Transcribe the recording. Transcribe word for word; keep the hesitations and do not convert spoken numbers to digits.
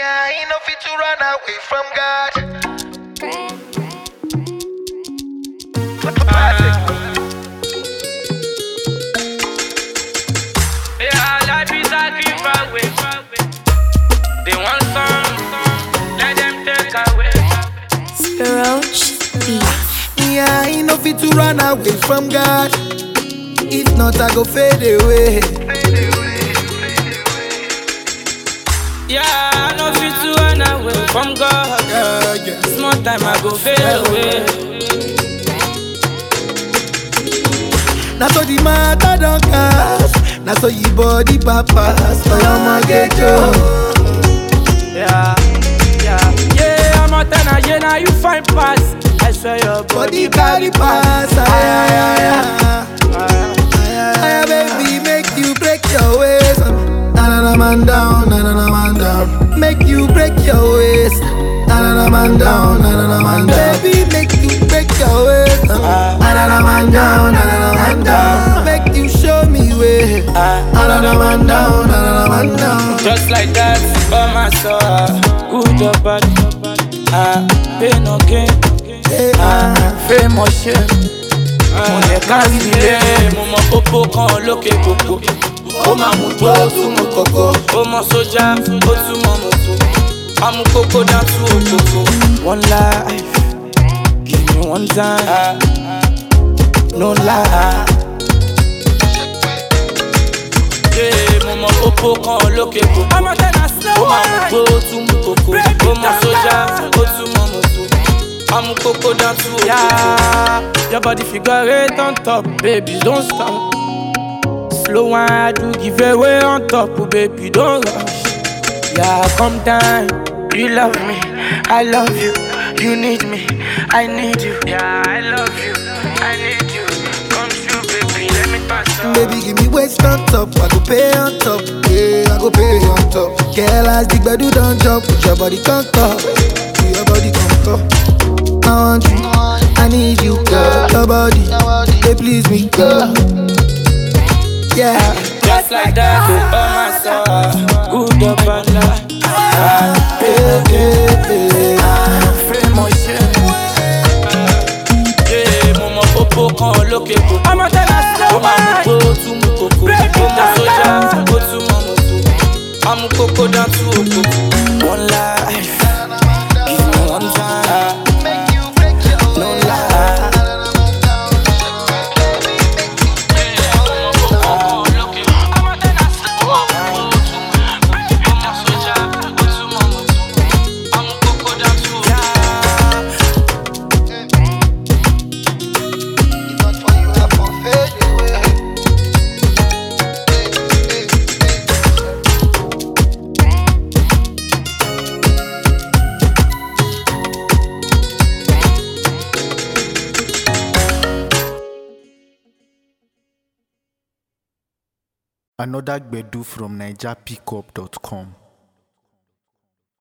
Yeah, ain't no fit to run away from God. Yeah, life is a giveaway. They want some, let them take away. Roach Beats. Yeah, ain't no fit to run away from God. If not, I go fade away. Yeah, I know fit to run away from God. Yeah, yeah. Small time I go fade away. Now so the matter don't cast. Now so you body papas. So your mortgage, oh. Yeah, yeah, yeah. I'm a ten again, now you find pass. I swear your Body body carry pass. Ay, ay, ay, ay. Ah, Ay, baby, make you break your waist. Na na na man down, na na na man down. Make you break your waist. Na na na man down, na na na man down. Baby, make you break your waist. Na na na man down, na na na man down. Make you show me way. Na na na man down, na na na man down. Just like that, by my soul. Good or bad, ah, pain or gain, ah, fame or shame. Mo lè kárí ilé, mo mọ pópó kan lókè kòkó. Ó máa mú tó, ó tún mú kòkó. Ó mọ sójà, ó tún mọ mọ́tò. A mú kókó dá tú òkòkò. One life, give me one time, no lie. Yeah, mo mọ pópó kan lókè kòkó. Ó máa mú tó, ó tún mú kòkó. Ó mọ sójà, ó tún mọ mọ́tò. A mú kókó dá tú òkòkò. Your body figure eight on top, baby, don't stop. Slow one, I do give away on top, oh, baby, don't rush. Yeah, come down, you love me, I love you. You need me, I need you. Yeah, I love you, I need you. Come true, baby, let me pass up. Baby, give me waist on top, I go pay on top. Yeah, I go pay on top. Girl, as the bedu don't jump, put your body on top. Put your body on top. I want you, I need you, girl. Your body, they please me, girl. Yeah, Just like that, oh my soul. Good up and down. Ah, yeah, yeah, yeah. fame or shame. Yeah, mo mọ pópó kan lókè kòkó. Ó máa mú tó, ó tún mú kòkó. Ó mọ sójà, ó tún mọ mọ́tò. A mú kókó dá tú òkòkò. One life, give me one time, no lie. Another Gbedu from Niger Pickup dot com.